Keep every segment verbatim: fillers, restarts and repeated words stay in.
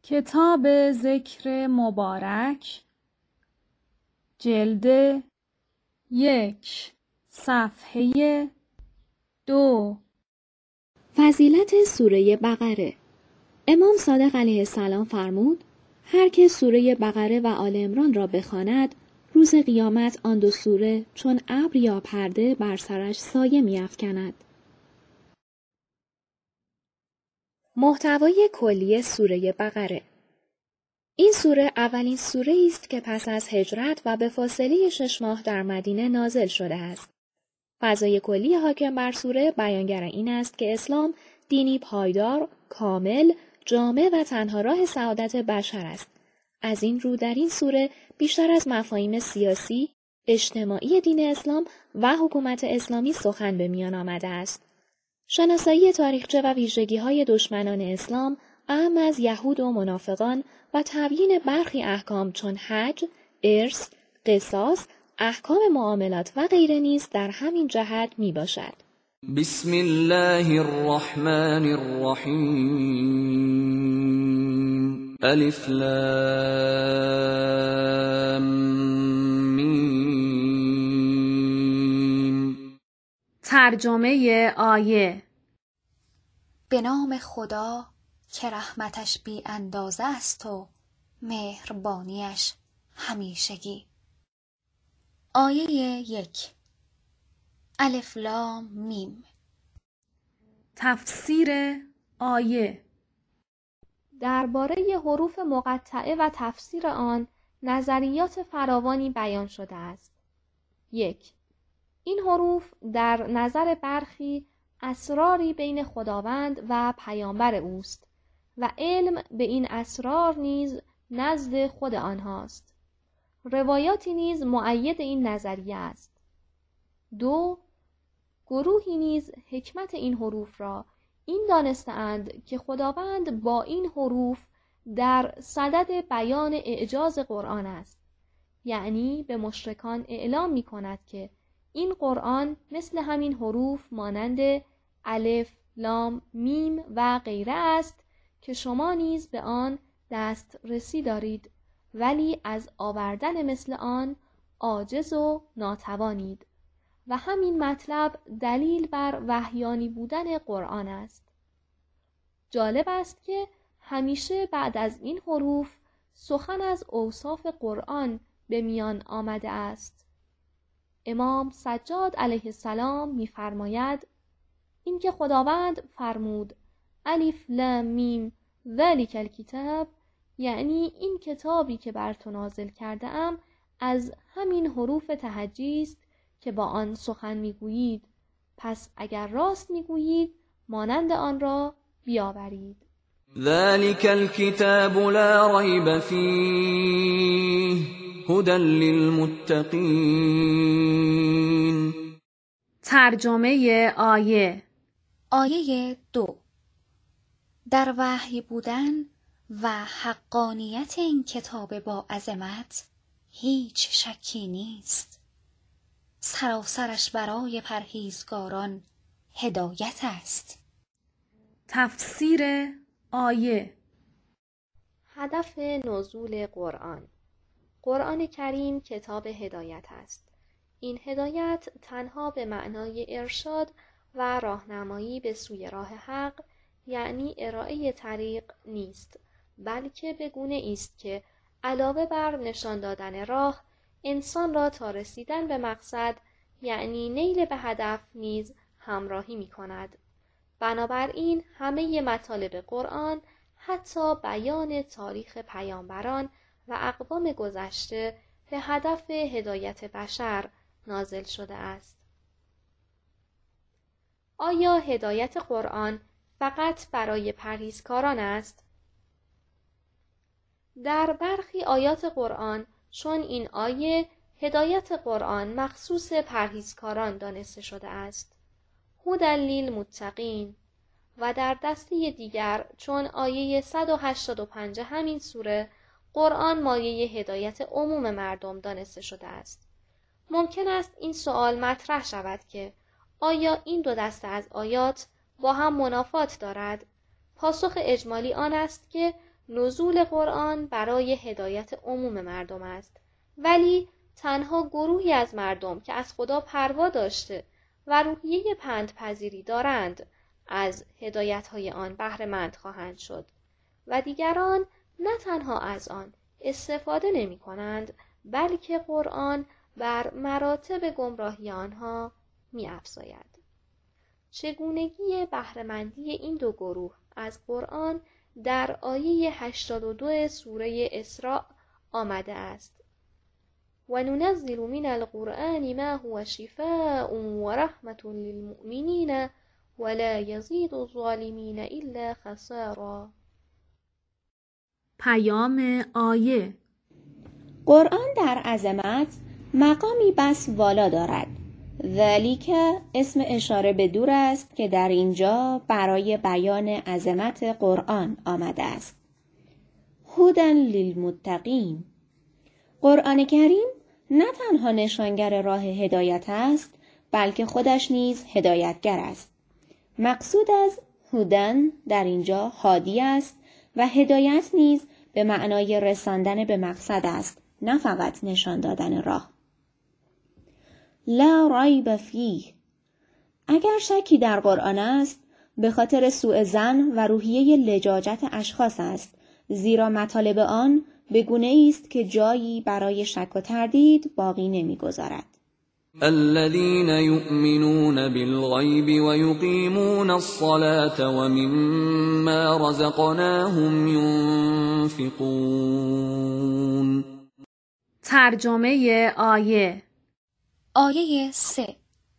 کتاب ذکر مبارک جلد یک صفحه دو. فضیلت سوره بقره. امام صادق علیه السلام فرمود هر که سوره بقره و آل عمران را بخواند روز قیامت آن دو سوره چون ابر یا پرده بر سرش سایه می‌افکند. محتوای کلی سوره بقره. این سوره اولین سوره است که پس از هجرت و به فاصله شش ماه در مدینه نازل شده است. فضای کلی حاکم بر سوره بیانگر این است که اسلام دینی پایدار، کامل، جامع و تنها راه سعادت بشر است. از این رو در این سوره بیشتر از مفاهیم سیاسی، اجتماعی دین اسلام و حکومت اسلامی سخن به میان آمده است. شناسایی تاریخچه و ویژگی‌های دشمنان اسلام، اعم از یهود و منافقان و تبیین برخی احکام چون حج، ارث، قصاص، احکام معاملات و غیره نیز در همین جهت می باشد. بسم الله الرحمن الرحیم. الف لام میم. ترجمه آیه. به نام خدا که رحمتش بی اندازه است و مهربانیش همیشگی. آیه یک. الف لام میم. تفسیر آیه. درباره حروف مقطعه و تفسیر آن نظریات فراوانی بیان شده است. یک. این حروف در نظر برخی اسراری بین خداوند و پیامبر اوست و علم به این اسرار نیز نزد خود آنهاست. روایاتی نیز مؤید این نظریه است. دو. گروهی نیز حکمت این حروف را این دانسته‌اند که خداوند با این حروف در صدد بیان اعجاز قرآن است، یعنی به مشرکان اعلام می کند که این قرآن مثل همین حروف مانند الف، لام، میم و غیره است که شما نیز به آن دسترسی دارید ولی از آوردن مثل آن عاجز و ناتوانید و همین مطلب دلیل بر وحیانی بودن قرآن است. جالب است که همیشه بعد از این حروف سخن از اوصاف قرآن به میان آمده است. امام سجاد علیه السلام می‌فرماید اینکه خداوند فرمود الف لام میم ذلک الکتاب، یعنی این کتابی که بر تو نازل کرده ام از همین حروف تهجی است که با آن سخن میگویید، پس اگر راست میگویید مانند آن را بیاورید. ذلك الكتاب لا ريب فيه هدى للمتقين. ترجمه آیه. آیه دو. در وحی بودن و حقانیت این کتاب با عظمت هیچ شکی نیست. سراسرش برای پرهیزگاران هدایت است. تفسیر آیه. هدف نزول قرآن. قرآن کریم کتاب هدایت است. این هدایت تنها به معنای ارشاد و راهنمایی به سوی راه حق، یعنی ارائه طریق نیست، بلکه به گونه است که علاوه بر نشان دادن راه، انسان را تا رسیدن به مقصد، یعنی نیل به هدف نیز همراهی می کند. بنابراین همه مطالب قرآن، حتی بیان تاریخ پیامبران و اقوام گذشته، به هدف هدایت بشر نازل شده است. آیا هدایت قرآن فقط برای پرهیزکاران است؟ در برخی آیات قرآن چون این آیه هدایت قرآن مخصوص پرهیزکاران دانسته شده است، هدی للمتقین، و در دسته دیگر چون آیه صد و هشتاد و پنج همین سوره قرآن مایه هدایت عموم مردم دانسته شده است. ممکن است این سوال مطرح شود که آیا این دو دسته از آیات با هم منافات دارد؟ پاسخ اجمالی آن است که نزول قرآن برای هدایت عموم مردم است، ولی تنها گروهی از مردم که از خدا پروا داشته و روحیه پندپذیری دارند از هدایت‌های آن بهره مند خواهند شد و دیگران نه تنها از آن استفاده نمی کنند، بلکه قرآن بر مراتب گمراهی آنها می افزاید. چگونگی بهره‌مندی این دو گروه از قرآن در آیه هشتاد و دو سوره اسراء آمده است: و ننزل من القرآن ما هو شفاء و رحمة للمؤمنین ولا یزید الظالمین الا خسارا. پیام آیه: قرآن در عظمت مقامی بس والا دارد. ذالک اسم اشاره به دور است که در اینجا برای بیان عظمت قرآن آمده است. هدی للمتقین. قرآن کریم نه تنها نشانگر راه هدایت است، بلکه خودش نیز هدایتگر است. مقصود از هدن در اینجا هادی است و هدایت نیز به معنای رساندن به مقصد است، نه فقط نشان دادن راه. لا ریب فیه. اگر شکی در قرآن است، به خاطر سوء ظن و روحیه لجاجت اشخاص است، زیرا مطالب آن به گونه‌ای است که جایی برای شک و تردید باقی نمی‌گذارد. الذين يؤمنون بالغيب ويقيمون الصلاة ومما رزقناهم ينفقون. ترجمه آیه: آیه سه.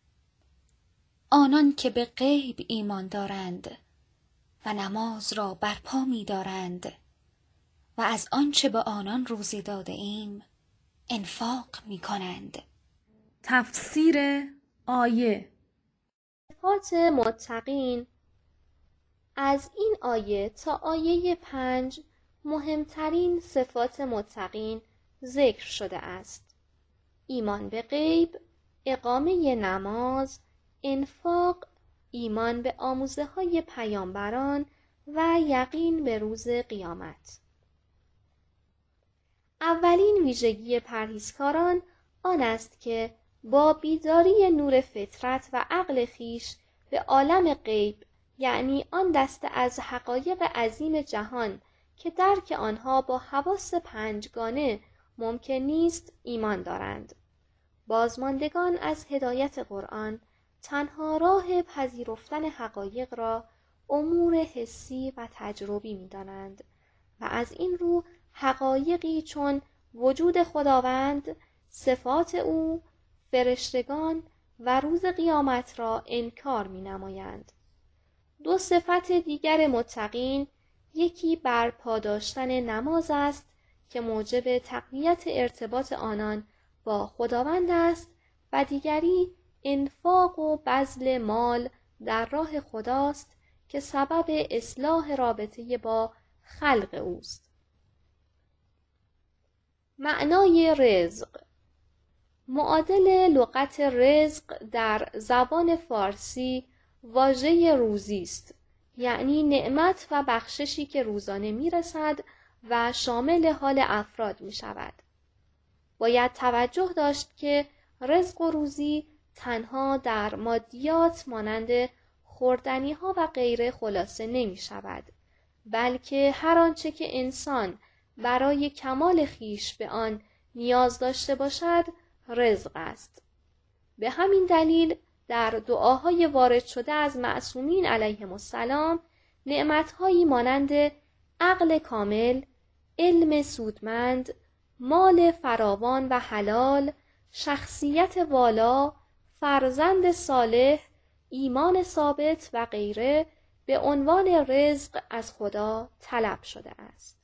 آنان که به غیب ایمان دارند و نماز را برپا می دارند و از آنچه به آنان روزی داده ایم انفاق می کنند. تفسیر آیه: صفات متقین. از این آیه تا آیه پنج مهمترین صفات متقین ذکر شده است: ایمان به غیب، اقامه نماز، انفاق، ایمان به آموزه های پیامبران و یقین به روز قیامت. اولین ویژگی پرهیزکاران آن است که با بیداری نور فطرت و عقل خیش به عالم غیب، یعنی آن دسته از حقایق عظیم جهان که درک آنها با حواس پنجگانه ممکن نیست، ایمان دارند. بازماندگان از هدایت قرآن تنها راه پذیرفتن حقایق را امور حسی و تجربی می دانند و از این رو حقایقی چون وجود خداوند، صفات او، فرشتگان و روز قیامت را انکار می نمایند. دو صفت دیگر متقین، یکی برپا داشتن نماز است که موجب تقویت ارتباط آنان با خداوند است و دیگری انفاق و بذل مال در راه خداست که سبب اصلاح رابطه با خلق اوست. معنای رزق. معادل لغت رزق در زبان فارسی واژه روزی است، یعنی نعمت و بخششی که روزانه میرسد و شامل حال افراد می شود. باید توجه داشت که رزق و روزی تنها در مادیات مانند خوردنی ها و غیره خلاصه نمی شود، بلکه هر آنچه که انسان برای کمال خیش به آن نیاز داشته باشد رزق است. به همین دلیل در دعاهای وارد شده از معصومین علیهم السلام نعمتهایی مانند عقل کامل، علم سودمند، مال فراوان و حلال، شخصیت والا، فرزند صالح، ایمان ثابت و غیره به عنوان رزق از خدا طلب شده است.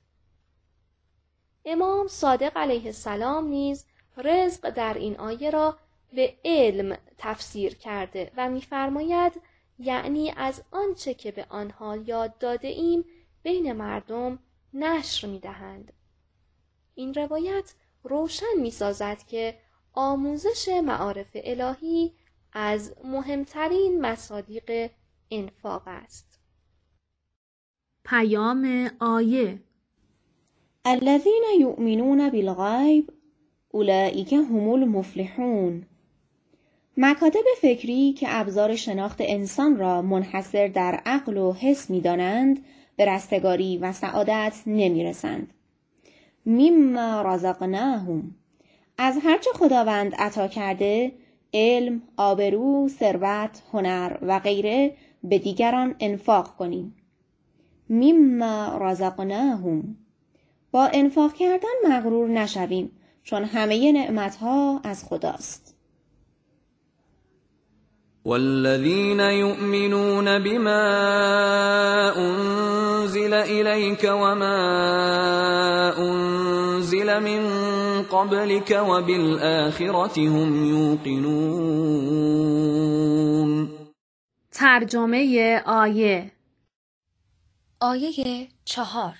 امام صادق علیه السلام نیز رزق در این آیه را به علم تفسیر کرده و می‌فرماید یعنی از آنچه که به آنها یاد داده ایم بین مردم نشر می‌دهند. این روایت روشن می‌سازد که آموزش معارف الهی از مهمترین مصادیق انفاق است. پیام آیه: الذین یؤمنون بالغیب اولئک هم المفلحون. مکاتب فکری که ابزار شناخت انسان را منحصر در عقل و حس می‌دانند به رستگاری و سعادت نمی‌رسند. مما رزقناهم، از هرچه خداوند عطا کرده، علم، آبرو، ثروت، هنر و غیره به دیگران انفاق کنیم. مما رزقناهم، با انفاق کردن مغرور نشویم، چون همه نعمتها از خداست. والذين يؤمنون بما أنزل إليك وما أنزل من قبلك وبالآخرة هم يوقنون. ترجمه آیه. آیه چهار.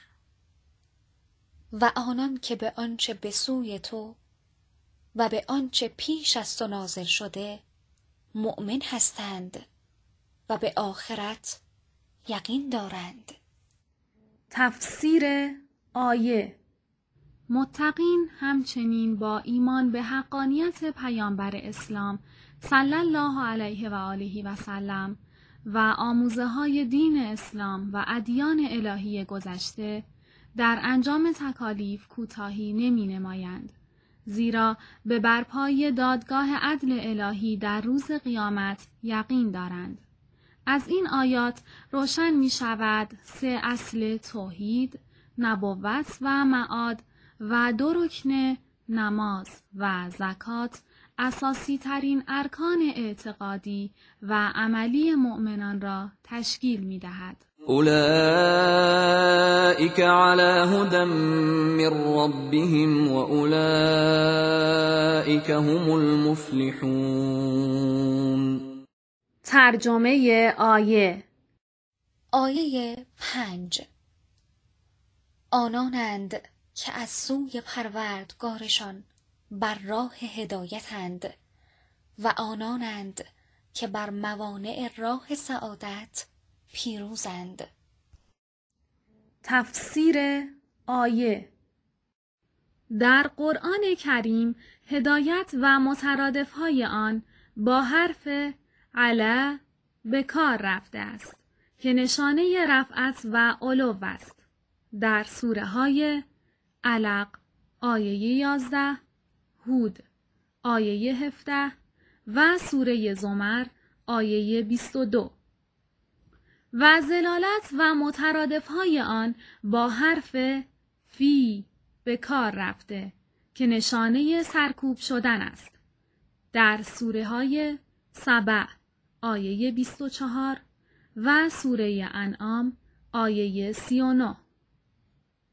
و آنان که به آنچه به سوی تو و به آنچه پیش از تو نازل شده مؤمن هستند و به آخرت یقین دارند. تفسیر آیه. متقین همچنین با ایمان به حقانیت پیامبر اسلام صلی الله علیه و آله و سلم و آموزه های دین اسلام و ادیان الهی گذشته در انجام تکالیف کوتاهی نمی نمایند، زیرا به برپای دادگاه عدل الهی در روز قیامت یقین دارند. از این آیات روشن می شود سه اصل توحید، نبوت و معاد و دو رکن نماز و زکات اساسی ترین ارکان اعتقادی و عملی مؤمنان را تشکیل می دهد. اولئک علی هدی من ربهم و اولئک هم المفلحون. ترجمه آیه. آیه پنج. آنانند که از سوی پروردگارشان بر راه هدایتند و آنانند که بر موانع راه سعادت پیروزند. تفسیر آیه. در قرآن کریم هدایت و مترادفهای آن با حرف علی به کار رفته است که نشانه رفعت و علو است. در سوره های علق آیه یازده، هود آیه هفده و سوره زمر آیه بیست و دو و ضلالت و مترادفهای آن با حرف فی به کار رفته که نشانه سرکوب شدن است. در سوره های سبع آیه بیست و چهار و سوره انعام آیه سی و نه.